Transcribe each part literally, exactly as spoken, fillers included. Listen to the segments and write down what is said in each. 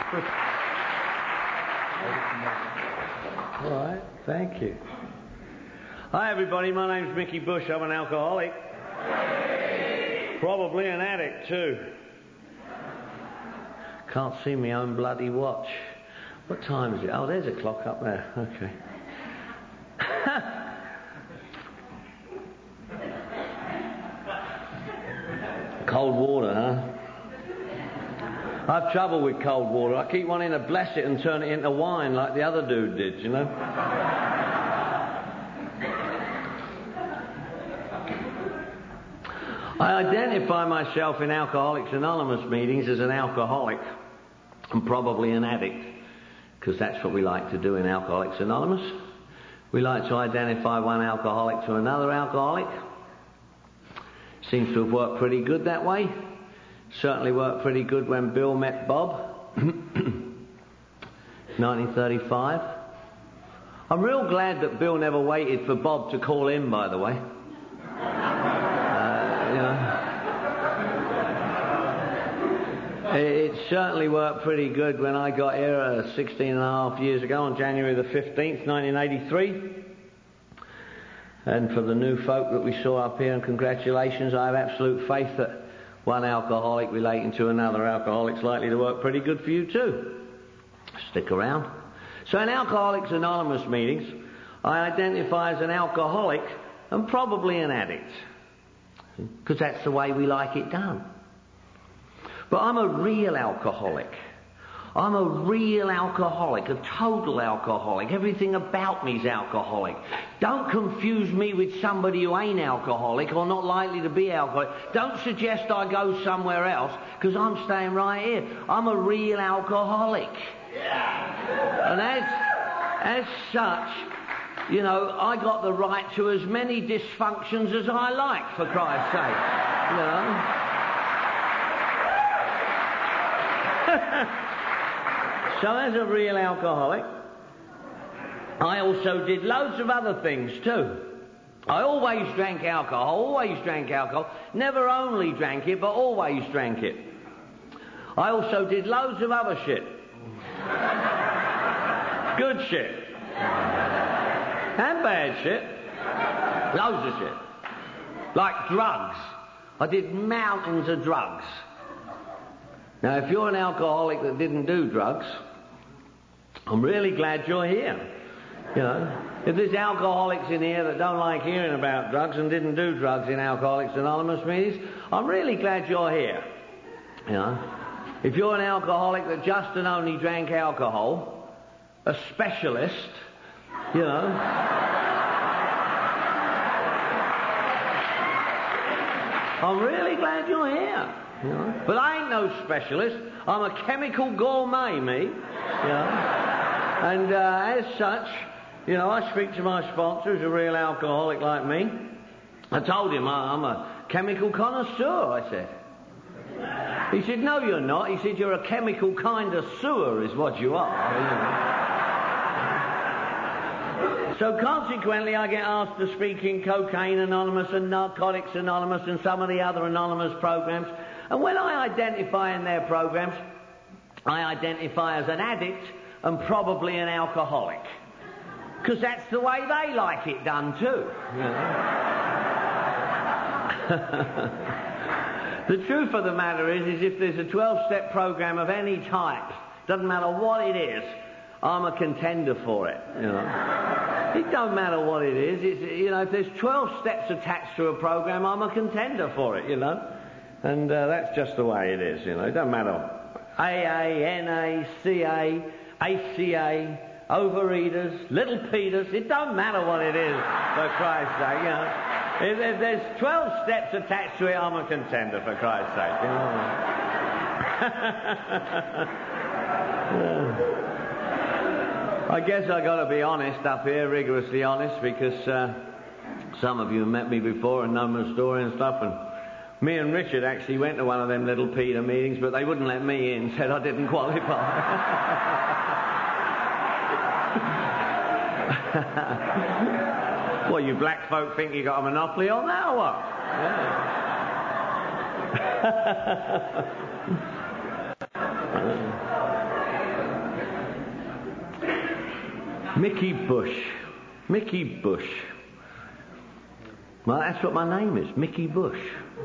All right, thank you. Hi everybody, my name's Mickey Bush. I'm an alcoholic. Probably an addict too. Can't see my own bloody watch. What time is it? Oh, there's a clock up there. Okay. Cold water, huh? I've trouble with cold water. I keep wanting to bless it and turn it into wine like the other dude did, you know? I identify myself in Alcoholics Anonymous meetings as an alcoholic and probably an addict, because that's what we like to do in Alcoholics Anonymous. We like to identify one alcoholic to another alcoholic. Seems to have worked pretty good that way. Certainly worked pretty good when Bill met Bob, nineteen thirty-five. I'm real glad that Bill never waited for Bob to call in, by the way. It certainly worked pretty good when I got here uh, sixteen and a half years ago on January the fifteenth, nineteen eighty-three. And for the new folk that we saw up here, and congratulations, I have absolute faith that one alcoholic relating to another alcoholic's likely to work pretty good for you too. Stick around. So in Alcoholics Anonymous meetings, I identify as an alcoholic and probably an addict, because that's the way we like it done. But I'm a real alcoholic. I'm a real alcoholic, a total alcoholic. Everything about me's alcoholic. Don't confuse me with somebody who ain't alcoholic or not likely to be alcoholic. Don't suggest I go somewhere else, because I'm staying right here. I'm a real alcoholic. Yeah. And as, as such, you know, I got the right to as many dysfunctions as I like, for Christ's sake. You know? So as a real alcoholic, I also did loads of other things too. I always drank alcohol, always drank alcohol, never only drank it, but always drank it. I also did loads of other shit. Good shit. And bad shit. Loads of shit. Like drugs. I did mountains of drugs. Now, if you're an alcoholic that didn't do drugs, I'm really glad you're here. You know, if there's alcoholics in here that don't like hearing about drugs and didn't do drugs in Alcoholics Anonymous meetings, I'm really glad you're here. You know, if you're an alcoholic that just and only drank alcohol, a specialist, you know, I'm really glad you're here. You know? But I ain't no specialist. I'm a chemical gourmet, me. You know? And uh, as such, you know, I speak to my sponsor, who's a real alcoholic like me. I told him I'm a chemical connoisseur, I said. He said, no, you're not. He said, you're a chemical kind of sewer is what you are. You know? So consequently, I get asked to speak in Cocaine Anonymous and Narcotics Anonymous and some of the other anonymous programs. And when I identify in their programs, I identify as an addict and probably an alcoholic. Because that's the way they like it done too. You know? The truth of the matter is, is if there's a twelve-step program of any type, doesn't matter what it is, I'm a contender for it. You know? It don't matter what it is. It's, you know, if there's twelve steps attached to a program, I'm a contender for it, you know. And uh, that's just the way it is, you know. It doesn't matter. A A, N A, C A, A C A, Overeaters, Little Peters. It don't matter what it is, for Christ's sake, you know. If, if there's twelve steps attached to it, I'm a contender, for Christ's sake, you know. I guess I got to be honest up here, rigorously honest, because uh, some of you have met me before and know my story and stuff, and me and Richard actually went to one of them Little Peter meetings, but they wouldn't let me in, said I didn't qualify. Well, you black folk think you got a monopoly on that or what? Yeah. Mickey Bush. Mickey Bush. Well, that's what my name is, Mickey Bush.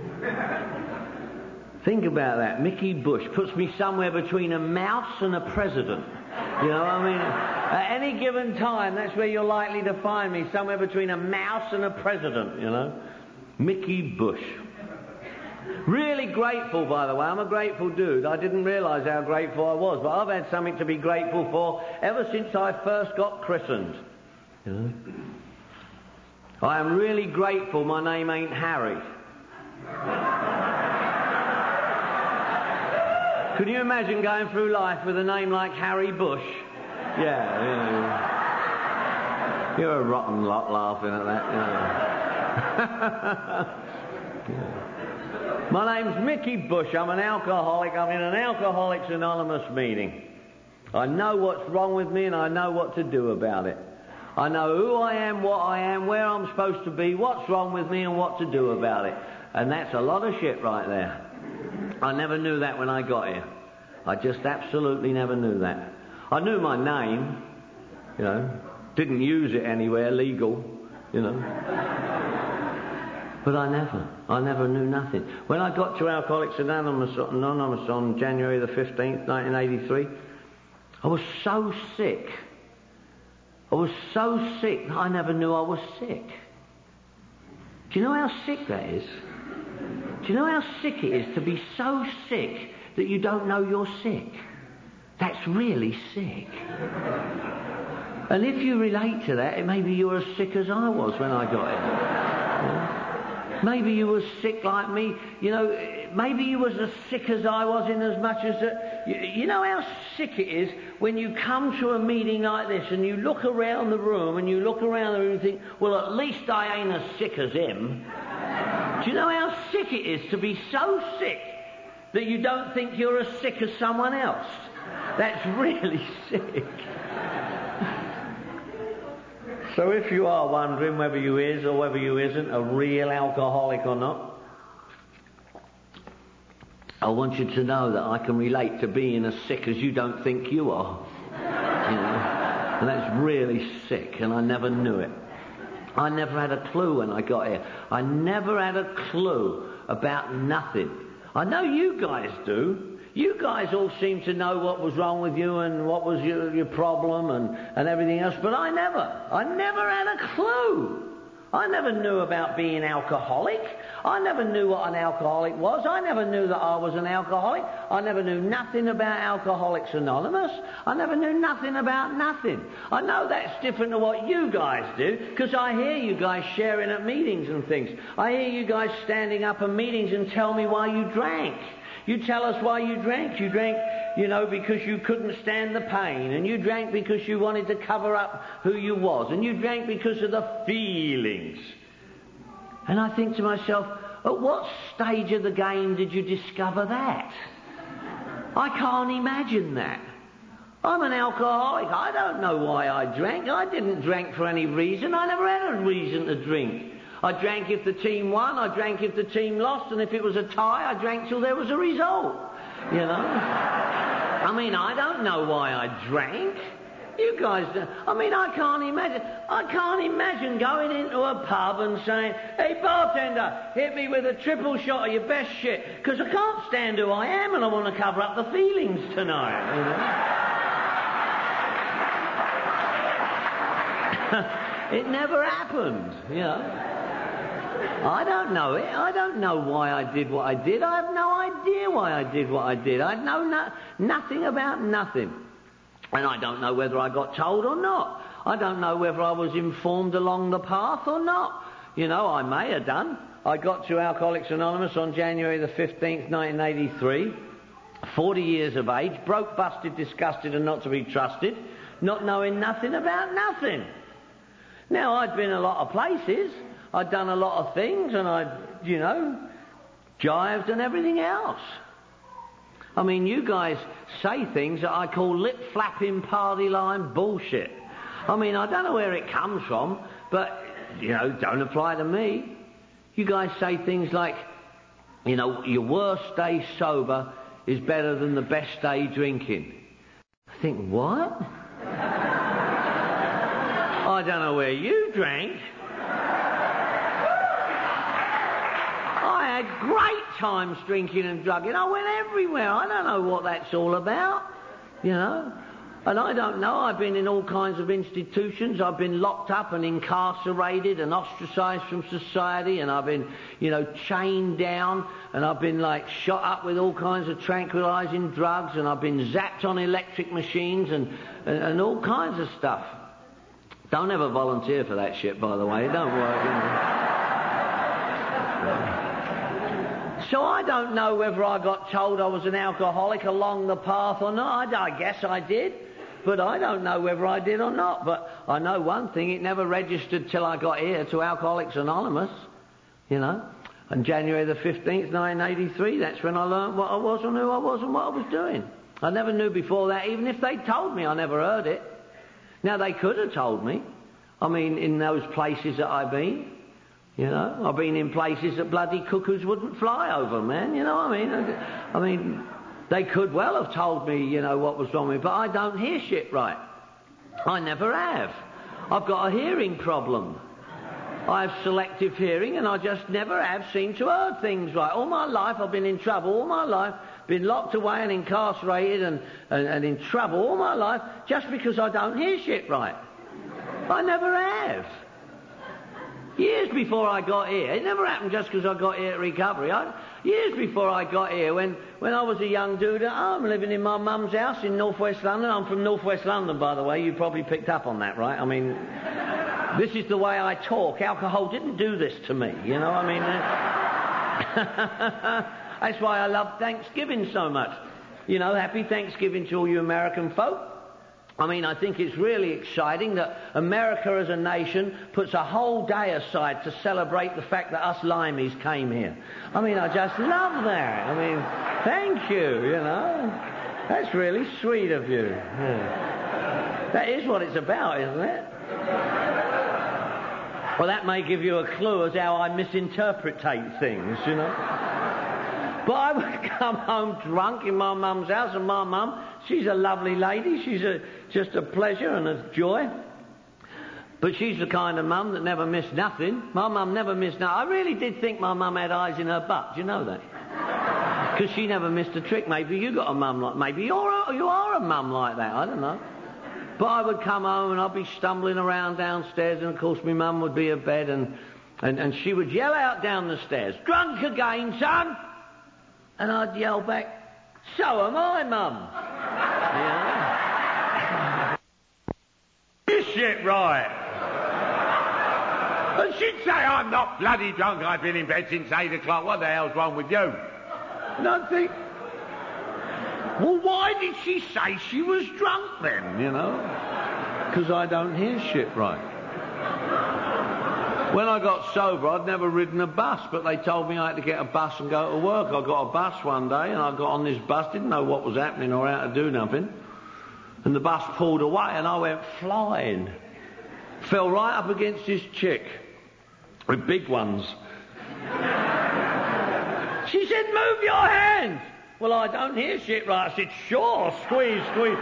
Think about that. Mickey Bush puts me somewhere between a mouse and a president. You know, I mean, at any given time, that's where you're likely to find me, somewhere between a mouse and a president, you know. Mickey Bush. Really grateful, by the way. I'm a grateful dude. I didn't realise how grateful I was, but I've had something to be grateful for ever since I first got christened. You know? I am really grateful my name ain't Harry. Could you imagine going through life with a name like Harry Bush? Yeah, you know. You're a rotten lot laughing at that, you know. Yeah. My name's Mickey Bush. I'm an alcoholic. I'm in an Alcoholics Anonymous meeting. I know what's wrong with me and I know what to do about it. I know who I am, what I am, where I'm supposed to be, what's wrong with me and what to do about it. And that's a lot of shit right there. I never knew that when I got here. I just absolutely never knew that. I knew my name, you know, didn't use it anywhere legal, you know. But I never, I never knew nothing. When I got to Alcoholics Anonymous, Anonymous on January the fifteenth, nineteen eighty-three, I was so sick. I was so sick that I never knew I was sick. Do you know how sick that is? Do you know how sick it is to be so sick that you don't know you're sick? That's really sick. And if you relate to that, maybe you're as sick as I was when I got here. Yeah? Maybe you were sick like me. You know, maybe you was as sick as I was in as much as... that. You, you know how sick it is when you come to a meeting like this and you look around the room and you look around the room and think, well, at least I ain't as sick as him. Do you know how sick it is to be so sick that you don't think you're as sick as someone else? That's really sick. So if you are wondering whether you is or whether you isn't a real alcoholic or not, I want you to know that I can relate to being as sick as you don't think you are. You know? And that's really sick, and I never knew it. I never had a clue when I got here. I never had a clue about nothing. I know you guys do. You guys all seem to know what was wrong with you and what was your, your problem and, and everything else, but I never. I never had a clue. I never knew about being alcoholic. I never knew what an alcoholic was. I never knew that I was an alcoholic. I never knew nothing about Alcoholics Anonymous. I never knew nothing about nothing. I know that's different to what you guys do, because I hear you guys sharing at meetings and things. I hear you guys standing up at meetings and tell me why you drank. You tell us why you drank. You drank, you know, because you couldn't stand the pain. And you drank because you wanted to cover up who you was. And you drank because of the feelings. And I think to myself, at what stage of the game did you discover that? I can't imagine that. I'm an alcoholic. I don't know why I drank. I didn't drink for any reason. I never had a reason to drink. I drank if the team won, I drank if the team lost, and if it was a tie, I drank till there was a result. You know? I mean, I don't know why I drank. You guys don't. I mean, I can't imagine. I can't imagine going into a pub and saying, hey, bartender, hit me with a triple shot of your best shit, because I can't stand who I am and I want to cover up the feelings tonight. You know? It never happened, you know. I don't know it. I don't know why I did what I did. I have no idea why I did what I did. I know no, nothing about nothing. And I don't know whether I got told or not. I don't know whether I was informed along the path or not. You know, I may have done. I got to Alcoholics Anonymous on January the fifteenth, nineteen eighty-three. forty years of age, broke, busted, disgusted and not to be trusted. Not knowing nothing about nothing. Now, I'd been a lot of places. I'd done a lot of things, and I'd, you know, jived and everything else. I mean, you guys say things that I call lip-flapping party line bullshit. I mean, I don't know where it comes from, but, you know, don't apply to me. You guys say things like, you know, your worst day sober is better than the best day drinking. I think, what? I don't know where you drank. I had great times drinking and drugging. I went everywhere. I don't know what that's all about, you know. And I don't know. I've been in all kinds of institutions. I've been locked up and incarcerated and ostracised from society, and I've been, you know, chained down, and I've been, like, shot up with all kinds of tranquilizing drugs, and I've been zapped on electric machines and, and, and all kinds of stuff. Don't ever volunteer for that shit, by the way. It don't work, you know. So I don't know whether I got told I was an alcoholic along the path or not. I, I guess I did, but I don't know whether I did or not. But I know one thing, it never registered till I got here to Alcoholics Anonymous, you know. On January the fifteenth, nineteen eighty-three, that's when I learned what I was and who I was and what I was doing. I never knew before that. Even if they told me, I never heard it. Now, they could have told me. I mean, in those places that I've been. You know, I've been in places that bloody cuckoos wouldn't fly over, man. You know what I mean? I mean, they could well have told me, you know, what was wrong with me, but I don't hear shit right. I never have. I've got a hearing problem. I have selective hearing, and I just never have seemed to heard things right. All my life I've been in trouble. All my life been locked away and incarcerated and, and, and in trouble all my life just because I don't hear shit right. I never have. Years before I got here, it never happened just because I got here at recovery. I, years before I got here, when, when I was a young dude at home, living in my mum's house in northwest London. I'm from northwest London, by the way. You probably picked up on that, right? I mean, this is the way I talk. Alcohol didn't do this to me, you know? I mean, uh, that's why I love Thanksgiving so much. You know, happy Thanksgiving to all you American folk. I mean, I think it's really exciting that America as a nation puts a whole day aside to celebrate the fact that us limeys came here. I mean, I just love that. I mean, thank you, you know. That's really sweet of you. Yeah. That is what it's about, isn't it? Well, that may give you a clue as how I misinterpret things, you know. But I would come home drunk in my mum's house, and my mum, she's a lovely lady. She's a, just a pleasure and a joy. But she's the kind of mum that never missed nothing. My mum never missed nothing. I really did think my mum had eyes in her butt. Do you know that? Because she never missed a trick. Maybe you got a mum like... Maybe you're a, you are a mum like that. I don't know. But I would come home and I'd be stumbling around downstairs, and of course my mum would be abed, and, and, and she would yell out down the stairs, "Drunk again, son?" And I'd yell back, "So am I, Mum." Yeah. This shit right. And she'd say, "I'm not bloody drunk. I've been in bed since eight o'clock. What the hell's wrong with you?" And I'd think, well, why did she say she was drunk then, you know? Because I don't hear shit right. When I got sober, I'd never ridden a bus, but they told me I had to get a bus and go to work. I got a bus one day, and I got on this bus, didn't know what was happening or how to do nothing. And the bus pulled away, and I went flying. Fell right up against this chick, with big ones. She said, "Move your hands." Well, I don't hear shit right. I said, "Sure, squeeze, squeeze."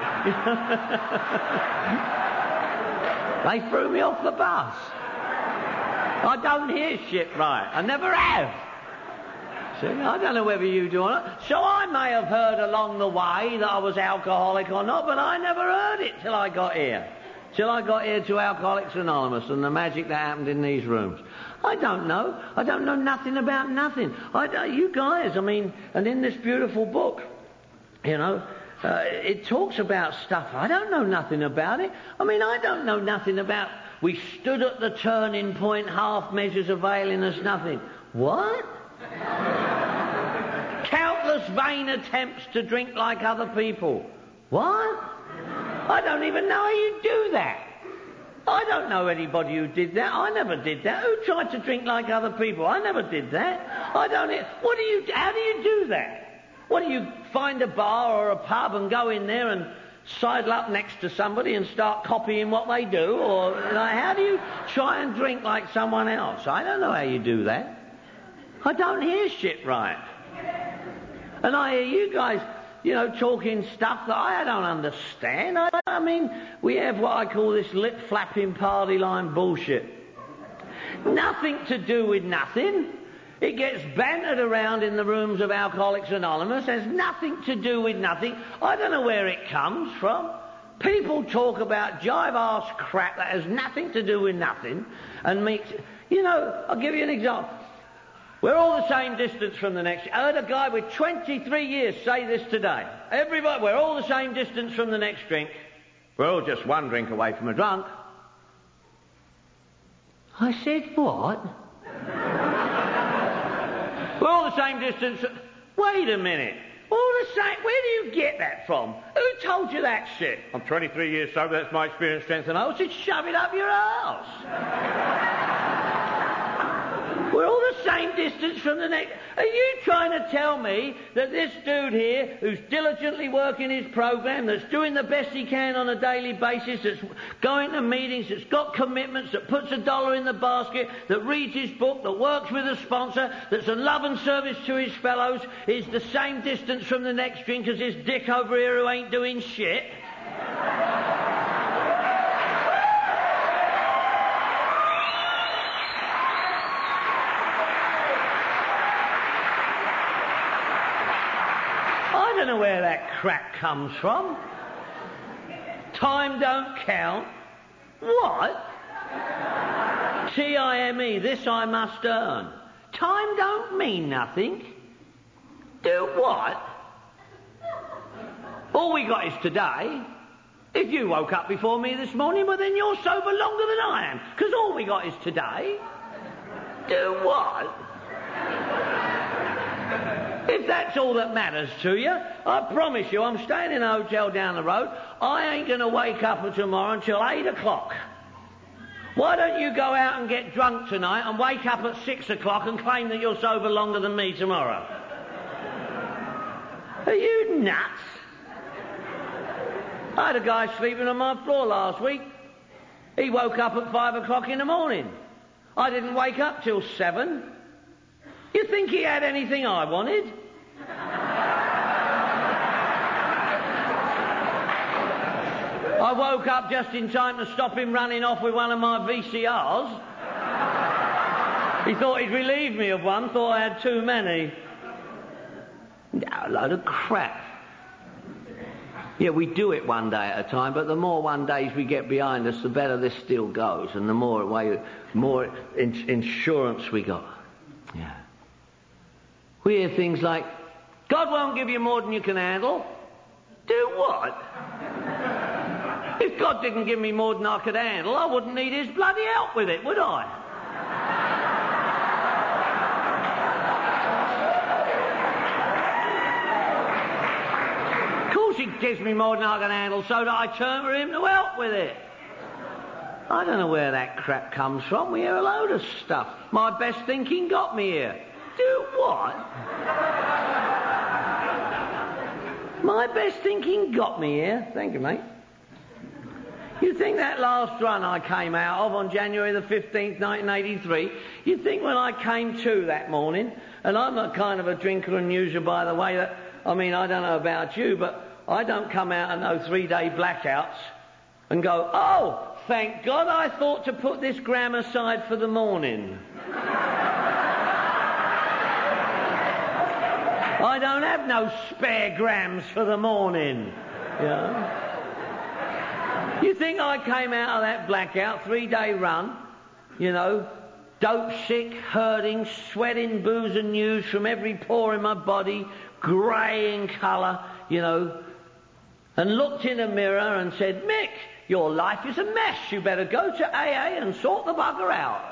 They threw me off the bus. I don't hear shit right. I never have. See, I don't know whether you do or not. So I may have heard along the way that I was alcoholic or not, but I never heard it till I got here. Till I got here to Alcoholics Anonymous and the magic that happened in these rooms. I don't know. I don't know nothing about nothing. I, you guys, I mean, and in this beautiful book, you know, uh, it talks about stuff. I don't know nothing about it. I mean, I don't know nothing about... We stood at the turning point, half measures availing us nothing. What? Countless vain attempts to drink like other people. What? I don't even know how you do that. I don't know anybody who did that. I never did that. Who tried to drink like other people? I never did that. I don't... What do you... How do you do that? What, do you find a bar or a pub and go in there and sidle up next to somebody and start copying what they do? Or like, how do you try and drink like someone else? I don't know how you do that. I don't hear shit right. And I hear you guys you know, talking stuff that I don't understand. I, I mean, we have what I call this lip-flapping party line bullshit. Nothing to do with nothing. It gets bantered around in the rooms of Alcoholics Anonymous. Has nothing to do with nothing. I don't know where it comes from. People talk about jive-ass crap that has nothing to do with nothing and makes... You know, I'll give you an example. We're all the same distance from the next... I heard a guy with twenty-three years say this today. Everybody, we're all the same distance from the next drink. We're all just one drink away from a drunk. I said, what? We're all the same distance... Wait a minute. All the same... Where do you get that from? Who told you that shit? I'm twenty-three years sober, that's my experience, strength and hope. I said, shove it up your arse. We're all the same distance from the next... Are you trying to tell me that this dude here, who's diligently working his program, that's doing the best he can on a daily basis, that's going to meetings, that's got commitments, that puts a dollar in the basket, that reads his book, that works with a sponsor, that's a love and service to his fellows, is the same distance from the next drink as this dick over here who ain't doing shit? I don't know where that crap comes from. Time don't count. What? T I M E, this I must earn. Time don't mean nothing. Do what? All we got is today. If you woke up before me this morning, well then you're sober longer than I am. Because all we got is today. Do what? If that's all that matters to you, I promise you, I'm staying in a hotel down the road. I ain't going to wake up tomorrow until eight o'clock. Why don't you go out and get drunk tonight and wake up at six o'clock and claim that you're sober longer than me tomorrow? Are you nuts? I had a guy sleeping on my floor last week. He woke up at five o'clock in the morning. I didn't wake up till seven. You think he had anything I wanted? I woke up just in time to stop him running off with one of my V C Rs. He thought he'd relieve me of one, thought I had too many. No, a load of crap. Yeah, we do it one day at a time, but the more one days we get behind us, the better this still goes, and the more way, more ins- insurance we got. Yeah. We hear things like, God won't give you more than you can handle. Do what? If God didn't give me more than I could handle, I wouldn't need his bloody help with it, would I? Of course he gives me more than I can handle so that I turn to him to help with it. I don't know where that crap comes from. We hear a load of stuff. My best thinking got me here. Do what? My best thinking got me here. Thank you, mate. You think that last run I came out of on January the fifteenth, nineteen eighty-three, you think when I came to that morning, and I'm a kind of a drinker and user by the way that, I mean, I don't know about you, but I don't come out of no three-day blackouts and go, oh, thank God I thought to put this gram aside for the morning. I don't have no spare grams for the morning. You know? You think I came out of that blackout, three-day run, you know, dope sick, hurting, sweating booze and news from every pore in my body, grey in colour, you know, and looked in a mirror and said, Mick, your life is a mess. You better go to A A and sort the bugger out.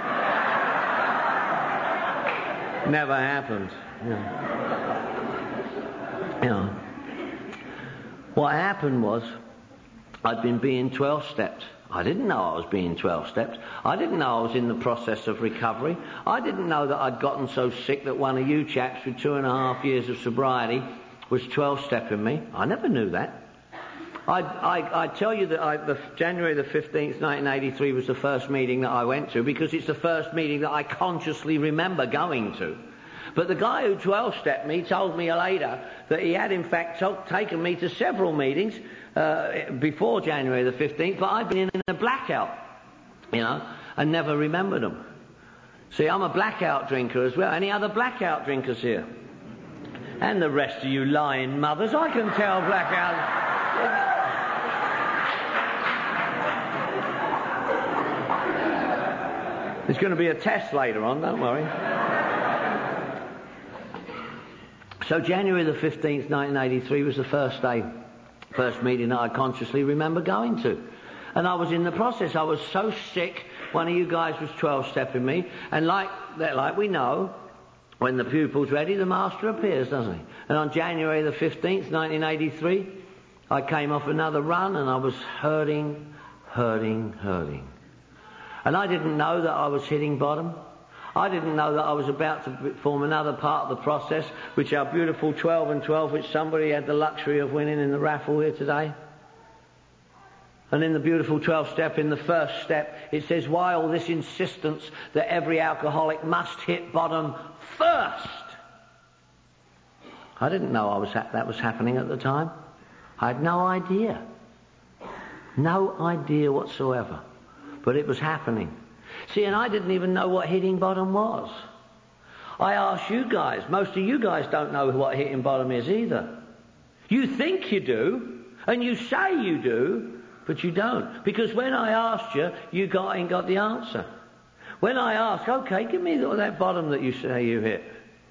Never happened. Yeah. You know, what happened was I'd been being twelve-stepped. I didn't know I was being twelve-stepped. I didn't know I was in the process of recovery. I didn't know that I'd gotten so sick that one of you chaps with two and a half years of sobriety was twelve-stepping me. I never knew that. I, I, I tell you that I, the, January the fifteenth, nineteen eighty-three was the first meeting that I went to because it's the first meeting that I consciously remember going to. But the guy who twelve-stepped me told me later that he had in fact t- taken me to several meetings uh, before January the fifteenth, but I'd been in a blackout, you know, and never remembered them. See, I'm a blackout drinker as well. Any other blackout drinkers here? And the rest of you lying mothers, I can tell blackout... There's going to be a test later on, don't worry. So January the fifteenth, nineteen eighty-three was the first day, first meeting that I consciously remember going to. And I was in the process. I was so sick, one of you guys was twelve-stepping me, and like that, like we know, when the pupil's ready, the master appears, doesn't he? And on January the fifteenth, nineteen eighty-three, I came off another run and I was hurting, hurting, hurting. And I didn't know that I was hitting bottom. I didn't know that I was about to form another part of the process, which our beautiful twelve and twelve, which somebody had the luxury of winning in the raffle here today. And in the beautiful twelve-step, in the first step, it says, why all this insistence that every alcoholic must hit bottom first? I didn't know I was ha- that was happening at the time. I had no idea. No idea whatsoever. But it was happening. See, and I didn't even know what hitting bottom was. I asked you guys. Most of you guys don't know what hitting bottom is either. You think you do, and you say you do, but you don't. Because when I asked you, you got ain't got the answer. When I ask, okay, give me that bottom that you say you hit.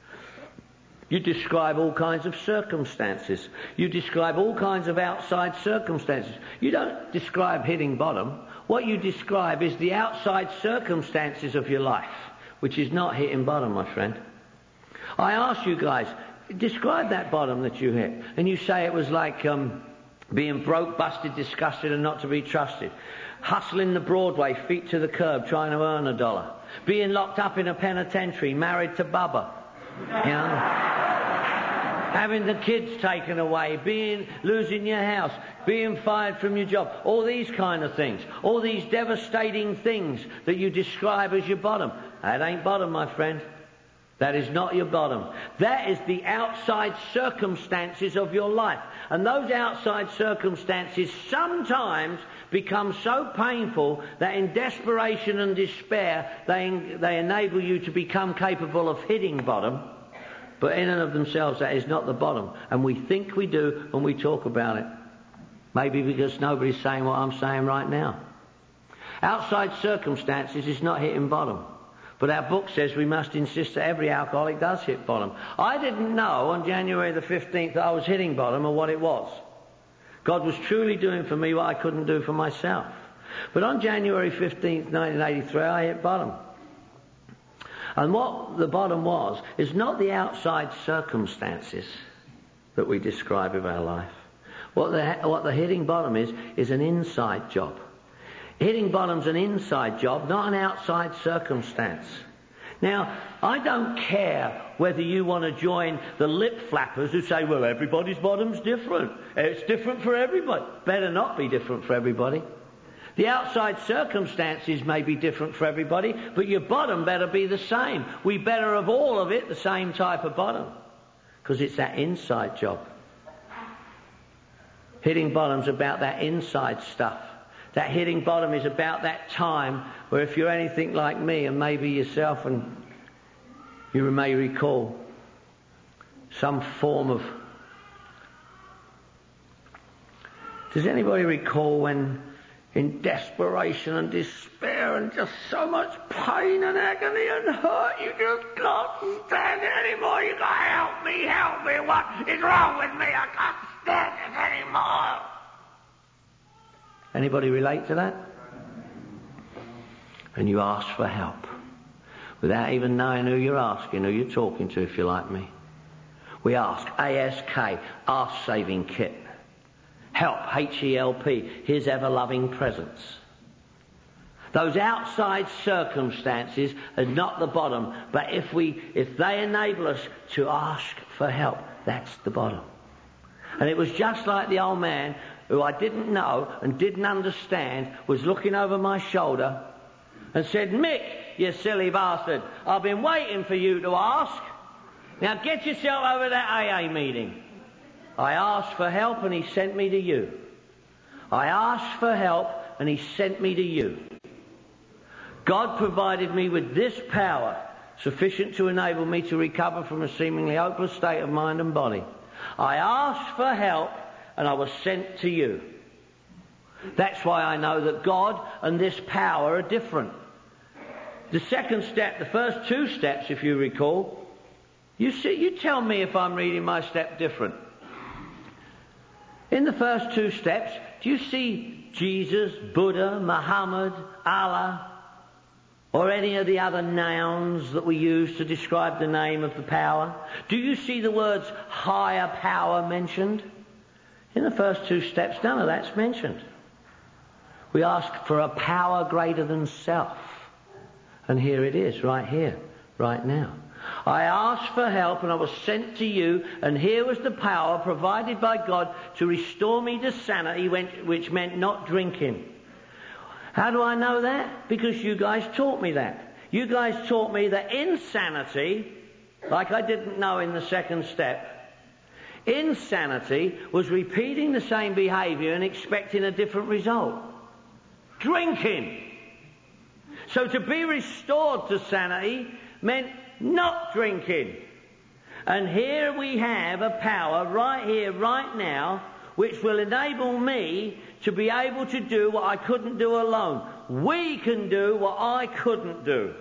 You describe all kinds of circumstances. You describe all kinds of outside circumstances. You don't describe hitting bottom. What you describe is the outside circumstances of your life, which is not hitting bottom, my friend. I asked you guys, describe that bottom that you hit. And you say it was like um, being broke, busted, disgusted and not to be trusted. Hustling the Broadway, feet to the curb, trying to earn a dollar. Being locked up in a penitentiary, married to Bubba. You know? Having the kids taken away, being losing your house, being fired from your job, all these kind of things, all these devastating things that you describe as your bottom. That ain't bottom, my friend. That is not your bottom. That is the outside circumstances of your life. And those outside circumstances sometimes become so painful that in desperation and despair they, they enable you to become capable of hitting bottom. But in and of themselves, that is not the bottom. And we think we do when we talk about it. Maybe because nobody's saying what I'm saying right now. Outside circumstances is not hitting bottom. But our book says we must insist that every alcoholic does hit bottom. I didn't know on January the fifteenth that I was hitting bottom or what it was. God was truly doing for me what I couldn't do for myself. But on January fifteenth, nineteen eighty-three, I hit bottom. And what the bottom was is not the outside circumstances that we describe of our life. What the, what the hitting bottom is, is an inside job. Hitting bottom's an inside job, not an outside circumstance. Now, I don't care whether you want to join the lip flappers who say, well, everybody's bottom's different. It's different for everybody. Better not be different for everybody. The outside circumstances may be different for everybody, but your bottom better be the same. We better have all of it the same type of bottom, because it's that inside job. Hitting bottom's about that inside stuff. That hitting bottom is about that time where if you're anything like me, and maybe yourself, and you may recall some form of... Does anybody recall when in desperation and despair and just so much pain and agony and hurt, you just can't stand it anymore? You go, help me, help me, what is wrong with me? I can't stand it anymore. Anybody relate to that? And you ask for help without even knowing who you're asking, who you're talking to, if you're like me. We ask, A S K, Ask Saving Kit. Help, H E L P, His ever-loving presence. Those outside circumstances are not the bottom, but if we, if they enable us to ask for help, that's the bottom. And it was just like the old man who I didn't know and didn't understand was looking over my shoulder and said, Mick, you silly bastard, I've been waiting for you to ask. Now get yourself over that A A meeting. I asked for help and he sent me to you. I asked for help and he sent me to you. God provided me with this power, sufficient to enable me to recover from a seemingly hopeless state of mind and body. I asked for help and I was sent to you. That's why I know that God and this power are different. The second step, the first two steps, if you recall, you see, you tell me if I'm reading my step different. In the first two steps, do you see Jesus, Buddha, Muhammad, Allah, or any of the other nouns that we use to describe the name of the power? Do you see the words higher power mentioned? In the first two steps, none of that's mentioned. We ask for a power greater than self. And here it is, right here, right now. I asked for help and I was sent to you, and here was the power provided by God to restore me to sanity, which meant not drinking. How do I know that? Because you guys taught me that. You guys taught me that insanity, like I didn't know in the second step, insanity was repeating the same behaviour and expecting a different result. Drinking. So to be restored to sanity meant not drinking. And here we have a power right here, right now, which will enable me to be able to do what I couldn't do alone. We can do what I couldn't do.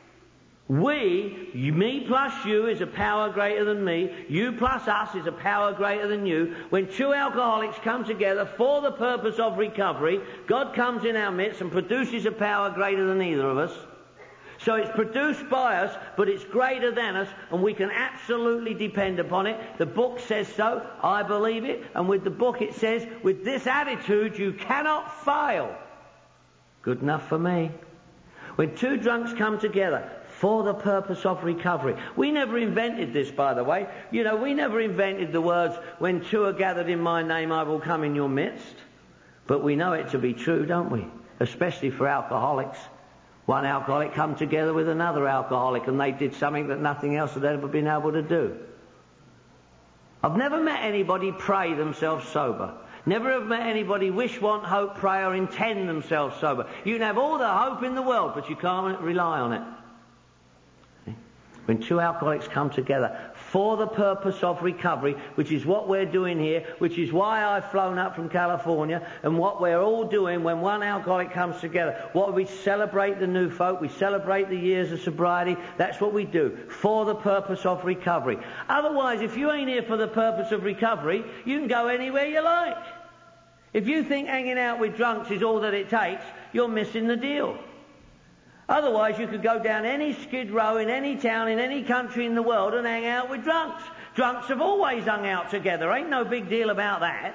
We, me plus you, is a power greater than me. You plus us is a power greater than you. When two alcoholics come together for the purpose of recovery, God comes in our midst and produces a power greater than either of us. So it's produced by us, but it's greater than us, and we can absolutely depend upon it. The book says so, I believe it, and with the book it says, with this attitude you cannot fail. Good enough for me. When two drunks come together for the purpose of recovery. We never invented this, by the way. You know, we never invented the words, when two are gathered in my name, I will come in your midst. But we know it to be true, don't we? Especially for alcoholics. One alcoholic come together with another alcoholic and they did something that nothing else had ever been able to do. I've never met anybody pray themselves sober. Never have met anybody wish, want, hope, pray or intend themselves sober. You can have all the hope in the world, but you can't rely on it. When two alcoholics come together for the purpose of recovery, which is what we're doing here, which is why I've flown up from California, and what we're all doing when one alcoholic comes together. What we celebrate the new folk, we celebrate the years of sobriety. That's what we do, for the purpose of recovery. Otherwise, if you ain't here for the purpose of recovery, you can go anywhere you like. If you think hanging out with drunks is all that it takes, you're missing the deal. Otherwise, you could go down any skid row in any town, in any country in the world and hang out with drunks. Drunks have always hung out together. Ain't no big deal about that.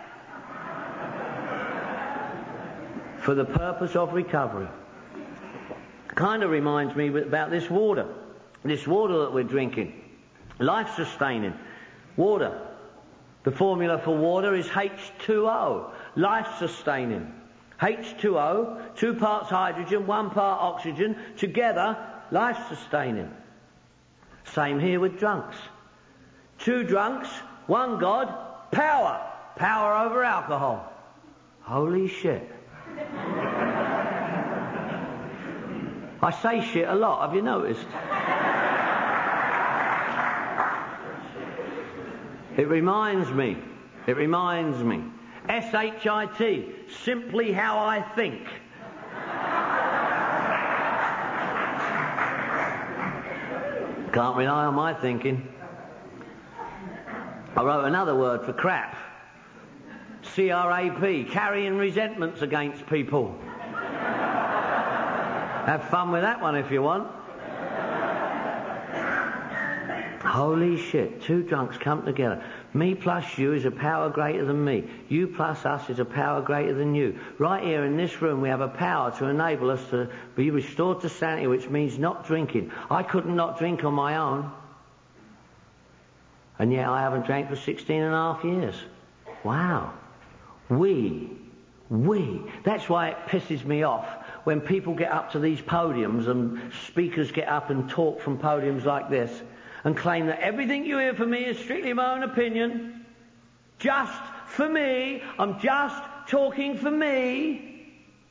For the purpose of recovery. Kind of reminds me about this water. This water that we're drinking. Life-sustaining. Water. The formula for water is H two O. Life-sustaining. H two O, two parts hydrogen, one part oxygen, together, life-sustaining. Same here with drunks. Two drunks, one God, power. Power over alcohol. Holy shit. I say shit a lot, have you noticed? It reminds me, it reminds me. S H I T, simply how I think. Can't rely on my thinking. I wrote another word for crap. C R A P, carrying resentments against people. Have fun with that one if you want. Holy shit, two drunks come together. Me plus you is a power greater than me. You plus us is a power greater than you. Right here in this room we have a power to enable us to be restored to sanity, which means not drinking. I couldn't not drink on my own. And yet I haven't drank for sixteen and a half years. Wow. We, we. That's why it pisses me off when people get up to these podiums and speakers get up and talk from podiums like this. and claim that everything you hear from me is strictly my own opinion, just for me, I'm just talking for me,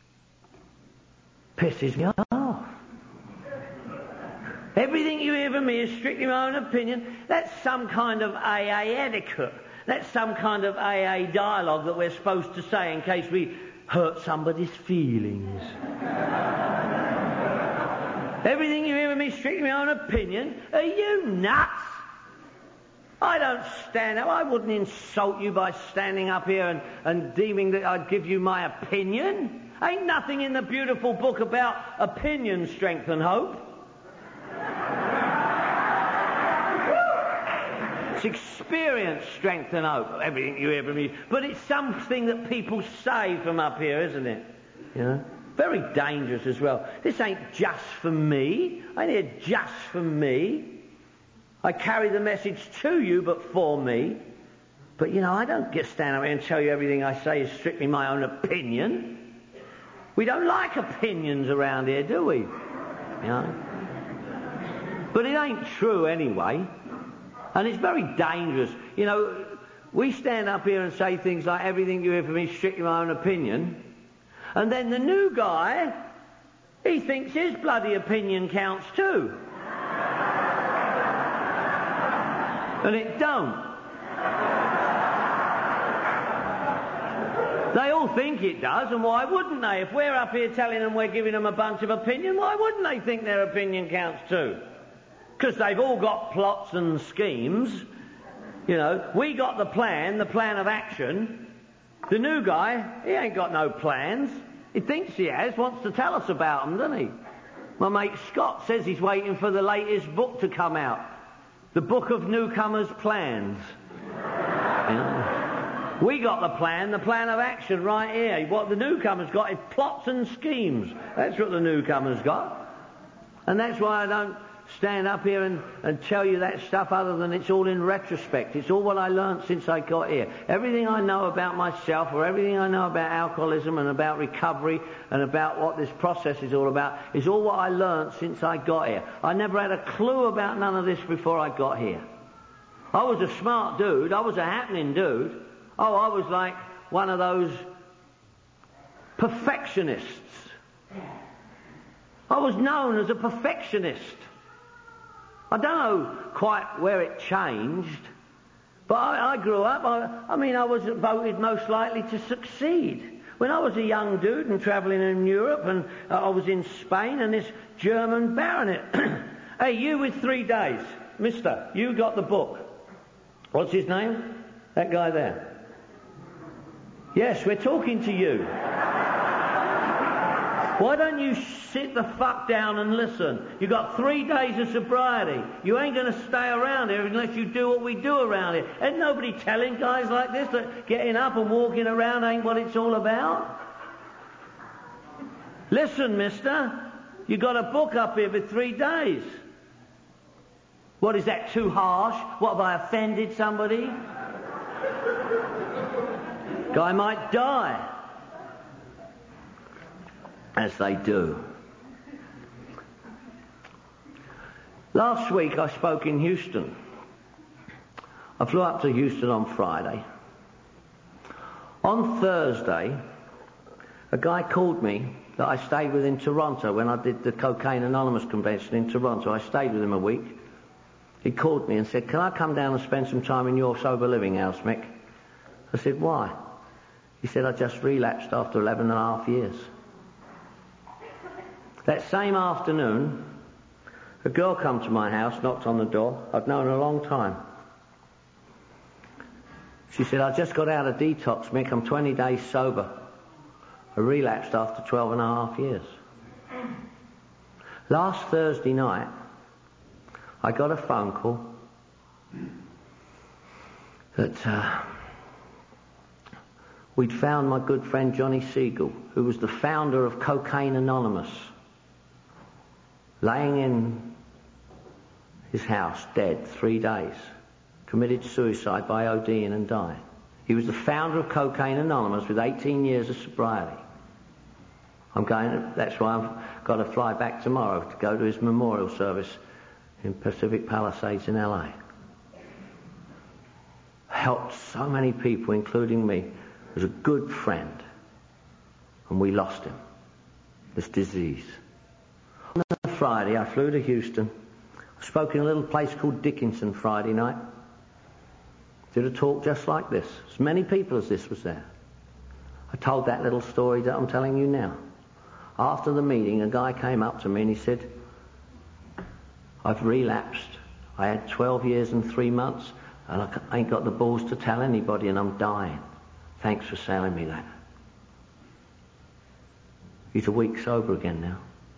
pisses me off. Everything you hear from me is strictly my own opinion. That's some kind of A A etiquette. That's some kind of A A dialogue that we're supposed to say in case we hurt somebody's feelings. Everything you hear from me is strictly my own opinion. Are you nuts? I don't stand up. I wouldn't insult you by standing up here and, and deeming that I'd give you my opinion. Ain't nothing in the beautiful book about opinion, strength and hope. It's experience, strength and hope. Everything you hear from me. But it's something that people say from up here, isn't it? You know? Very dangerous as well. This ain't just for me. I ain't here just for me. I carry the message to you, but for me. But, you know, I don't get stand up here and tell you everything I say is strictly my own opinion. We don't like opinions around here, do we? You know? But it ain't true anyway. And it's very dangerous. You know, we stand up here and say things like, everything you hear from me is strictly my own opinion. And then the new guy, he thinks his bloody opinion counts too. And it don't. They all think it does, and why wouldn't they? If we're up here telling them we're giving them a bunch of opinion, why wouldn't they think their opinion counts too? Because they've all got plots and schemes. You know, we got the plan, the plan of action. The new guy, he ain't got no plans. He thinks he has, wants to tell us about them, doesn't he? My mate Scott says he's waiting for the latest book to come out. The Book of Newcomers' Plans. You know? We got the plan, the plan of action right here. What the newcomers got is plots and schemes. That's what the newcomers got. And that's why I don't stand up here and, and tell you that stuff other than it's all in retrospect. It's all what I learnt since I got here. Everything I know about myself, or everything I know about alcoholism and about recovery and about what this process is all about, is all what I learnt since I got here. I never had a clue about none of this before I got here. I was a smart dude. I was a happening dude. Oh, I was like one of those perfectionists. I was known as a perfectionist. I don't know quite where it changed, but I, I grew up, I, I mean, I was voted most likely to succeed. When I was a young dude and travelling in Europe, and uh, I was in Spain, and this German baronet, hey, you with three days, mister, you got the book. What's his name? That guy there. Yes, we're talking to you. Why don't you sit the fuck down and listen? You got three days of sobriety. You ain't going to stay around here unless you do what we do around here. Ain't nobody telling guys like this that getting up and walking around ain't what it's all about. Listen, mister, you got a book up here for three days. What, is that too harsh? What, have I offended somebody? Guy might die. As they do. Last week I spoke in Houston. I flew up to Houston on Friday. On Thursday, a guy called me that I stayed with in Toronto when I did the Cocaine Anonymous convention in Toronto. I stayed with him a week. He called me and said, can I come down and spend some time in your sober living house, Mick? I said, why? He said, I just relapsed after eleven and a half years. That same afternoon, a girl come to my house, knocked on the door. I'd known her a long time. She said, I just got out of detox, Mick. I'm twenty days sober. I relapsed after twelve and a half years. Last Thursday night, I got a phone call that uh, we'd found my good friend Johnny Siegel, who was the founder of Cocaine Anonymous, laying in his house, dead, three days, committed suicide by ODing and dying. He was the founder of Cocaine Anonymous with eighteen years of sobriety. I'm going, that's why I've got to fly back tomorrow to go to his memorial service in Pacific Palisades in L A. Helped so many people, including me. Was a good friend. And we lost him. This disease. On a Friday, I flew to Houston. I spoke in a little place called Dickinson Friday night. Did a talk just like this. As many people as this was there. I told that little story that I'm telling you now. After the meeting, a guy came up to me and he said, I've relapsed. I had twelve years and three months and I ain't got the balls to tell anybody and I'm dying. Thanks for telling me that. He's a week sober again now.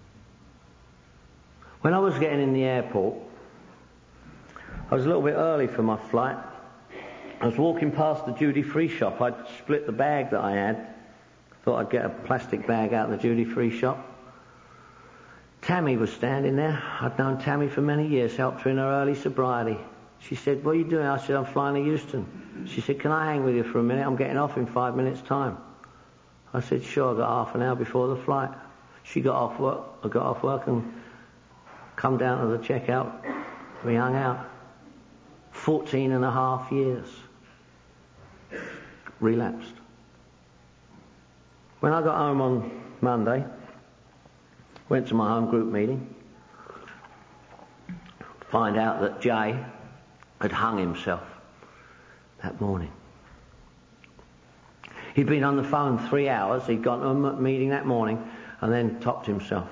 When I was getting in the airport, I was a little bit early for my flight. I was walking past the duty-free shop. I'd split the bag that I had. Thought I'd get a plastic bag out of the duty-free shop. Tammy was standing there. I'd known Tammy for many years, helped her in her early sobriety. She said, what are you doing? I said, I'm flying to Houston. She said, can I hang with you for a minute? I'm getting off in five minutes' time. I said, sure, I got half an hour before the flight. She got off work. I got off work and come down to the checkout. We hung out. Fourteen and a half years. Relapsed. When I got home on Monday, went to my home group meeting, find out that Jay had hung himself that morning. He'd been on the phone three hours, he'd got to a meeting that morning, and then topped himself.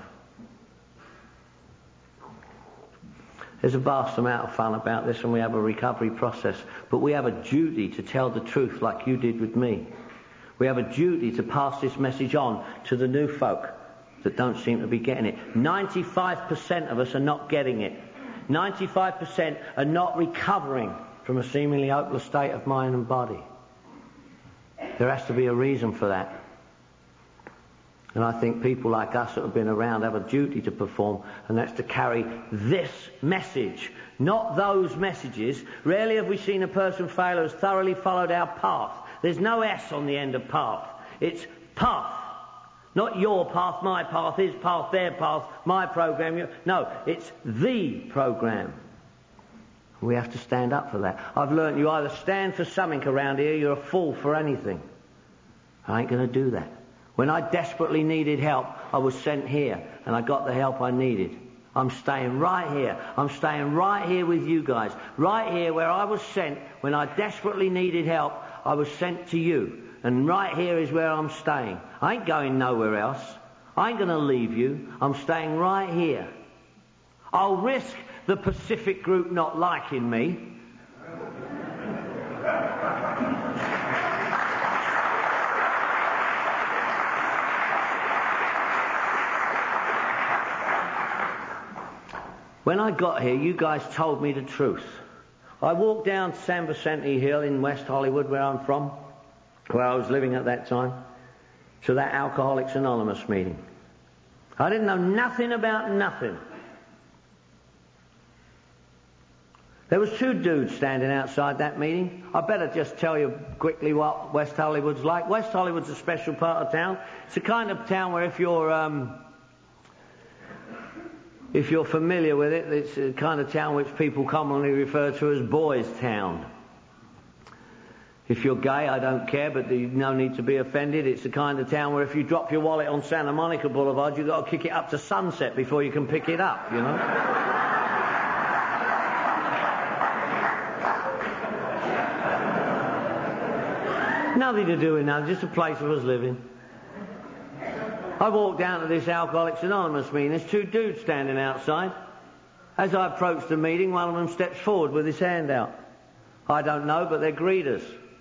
There's a vast amount of fun about this, and we have a recovery process, but we have a duty to tell the truth like you did with me. We have a duty to pass this message on to the new folk that don't seem to be getting it. ninety-five percent of us are not getting it. ninety-five percent are not recovering from a seemingly hopeless state of mind and body. There has to be a reason for that. And I think people like us that have been around have a duty to perform, and that's to carry this message, not those messages. Rarely have we seen a person fail who has thoroughly followed our path. There's no S on the end of path. It's path. Not your path, my path, his path, their path, my program. Your... No, it's the program. We have to stand up for that. I've learned you either stand for something around here, you're a fool for anything. I ain't going to do that. When I desperately needed help, I was sent here, and I got the help I needed. I'm staying right here. I'm staying right here with you guys. Right here where I was sent when I desperately needed help, I was sent to you. And right here is where I'm staying. I ain't going nowhere else. I ain't going to leave you. I'm staying right here. I'll risk the Pacific group not liking me. When I got here, you guys told me the truth. I walked down San Vicente Hill in West Hollywood, where I'm from, where I was living at that time, to that Alcoholics Anonymous meeting. I didn't know nothing about nothing. There was two dudes standing outside that meeting. I better just tell you quickly what West Hollywood's like. West Hollywood's a special part of town. It's a kind of town where if you're um, if you're familiar with it, it's a kind of town which people commonly refer to as Boys Town. If you're gay, I don't care, but there's no need to be offended. It's the kind of town where if you drop your wallet on Santa Monica Boulevard, you've got to kick it up to Sunset before you can pick it up, you know? Nothing to do with that, just a place I was living. I walked down to this Alcoholics Anonymous meeting. There's two dudes standing outside. As I approached the meeting, one of them steps forward with his hand out. I don't know, but they're greeters.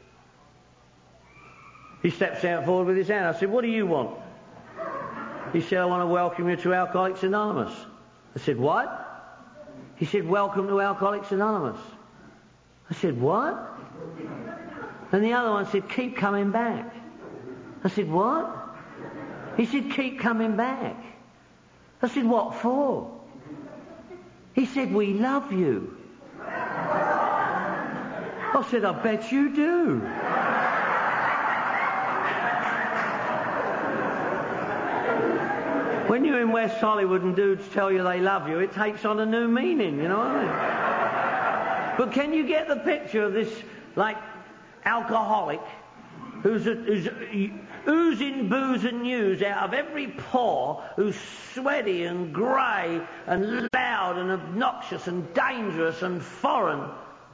He steps out forward with his hand. I said, what do you want? He said, I want to welcome you to Alcoholics Anonymous. I said, what? He said, welcome to Alcoholics Anonymous. I said, what? And the other one said, keep coming back. I said, what? He said, keep coming back. I said, what for? He said, we love you. I said, I bet you do. When you're in West Hollywood and dudes tell you they love you, it takes on a new meaning, you know what I mean? But can you get the picture of this, like, alcoholic who's, a, who's oozing booze and news out of every pore, who's sweaty and grey and loud and obnoxious and dangerous and foreign,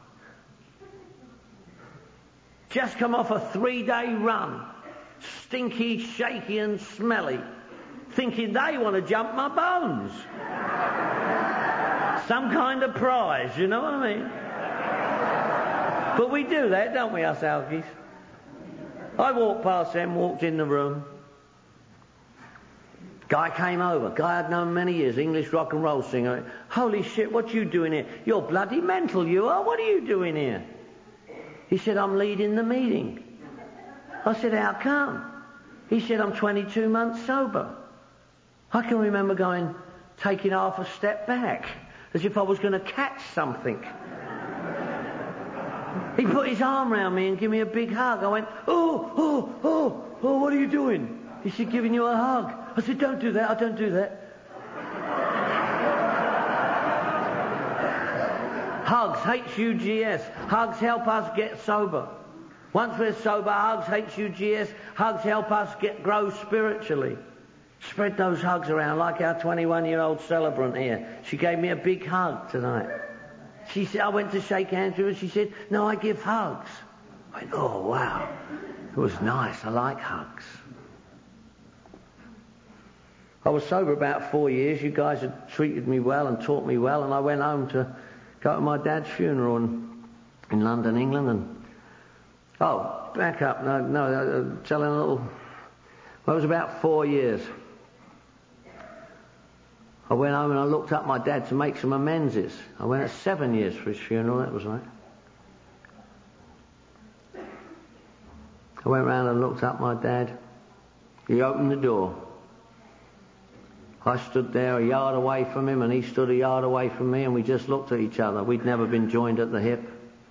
just come off a three-day run, stinky, shaky and smelly, thinking they want to jump my bones. Some kind of prize, you know what I mean? But we do that, don't we, us alkies? I walked past them, walked in the room. Guy came over. Guy I'd known many years, English rock and roll singer. Holy shit, what you doing here? You're bloody mental, you are. What are you doing here? He said, I'm leading the meeting. I said, how come? He said, I'm twenty-two months sober. I can remember going, taking half a step back, as if I was going to catch something. He put his arm around me and gave me a big hug. I went, oh, oh, oh, oh, what are you doing? He said, giving you a hug. I said, don't do that, I don't do that. Hugs, H U G S. Hugs help us get sober. Once we're sober, hugs, H U G S. Hugs help us get grow spiritually. Spread those hugs around like our twenty-one-year-old celebrant here. She gave me a big hug tonight. She said, I went to shake hands with her. She said, no, I give hugs. I went, oh, wow. It was nice. I like hugs. I was sober about four years. You guys had treated me well and taught me well, and I went home to go to my dad's funeral in, in London, England. And oh, back up. No, no, uh, telling a little... Well, it was about four years. I went home and I looked up my dad to make some amendses. I went at seven years for his funeral, that was right. I went round and looked up my dad. He opened the door. I stood there a yard away from him and he stood a yard away from me, and we just looked at each other. We'd never been joined at the hip.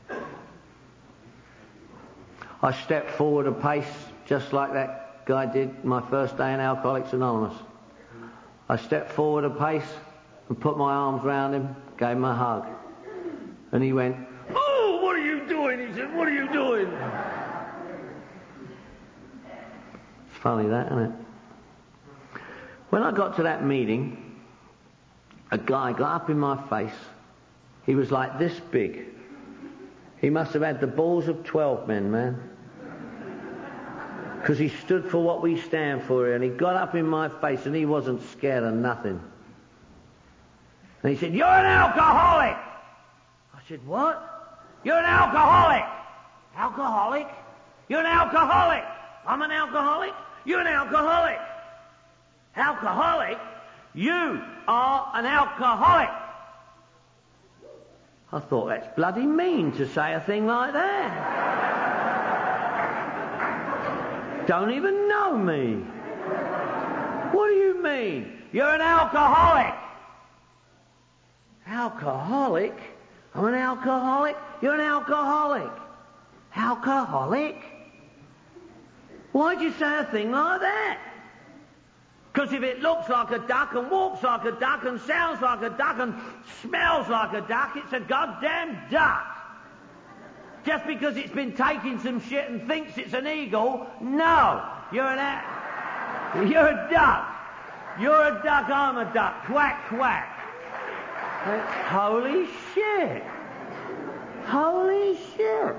I stepped forward a pace, just like that guy did my first day in Alcoholics Anonymous. I stepped forward a pace and put my arms round him, gave him a hug. And he went, oh, what are you doing? He said, what are you doing? It's funny that, isn't it? When I got to that meeting, a guy got up in my face. He was like this big. He must have had the balls of twelve men, man. Because he stood for what we stand for, and he got up in my face and he wasn't scared of nothing. And he said, you're an alcoholic! I said, what? You're an alcoholic! Alcoholic? You're an alcoholic! I'm an alcoholic? You're an alcoholic! Alcoholic? You are an alcoholic! I thought, that's bloody mean to say a thing like that. Don't even know me. What do you mean? You're an alcoholic. Alcoholic? I'm an alcoholic? You're an alcoholic. Alcoholic? Why'd you say a thing like that? Because if it looks like a duck and walks like a duck and sounds like a duck and smells like a duck, it's a goddamn duck. Just because it's been taking some shit and thinks it's an eagle, no. You're an a- You're a duck. You're a duck, I'm a duck. Quack, quack. Holy shit. Holy shit.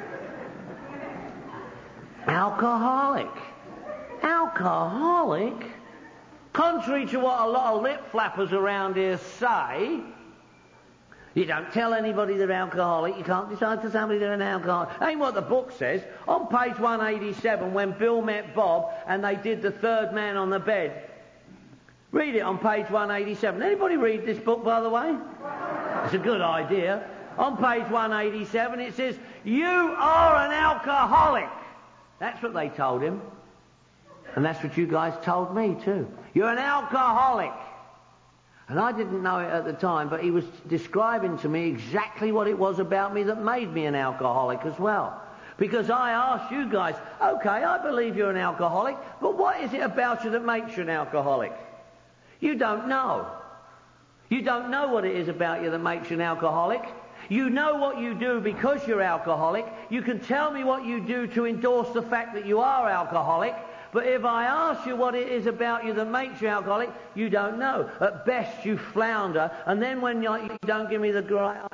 Alcoholic. Alcoholic? Contrary to what a lot of lip flappers around here say, you don't tell anybody they're alcoholic. You can't decide to somebody they're an alcoholic. Ain't what the book says. On page one eighty-seven, when Bill met Bob and they did the third man on the bed. Read it on page one eighty-seven. Anybody read this book, by the way? It's a good idea. On page one eighty-seven it says, you are an alcoholic. That's what they told him. And that's what you guys told me too. You're an alcoholic. And I didn't know it at the time, but he was describing to me exactly what it was about me that made me an alcoholic as well. Because I asked you guys, okay, I believe you're an alcoholic, but what is it about you that makes you an alcoholic? You don't know. You don't know what it is about you that makes you an alcoholic. You know what you do because you're alcoholic. You can tell me what you do to endorse the fact that you are alcoholic. But if I ask you what it is about you that makes you alcoholic, you don't know. At best, you flounder. And then when you don't give me the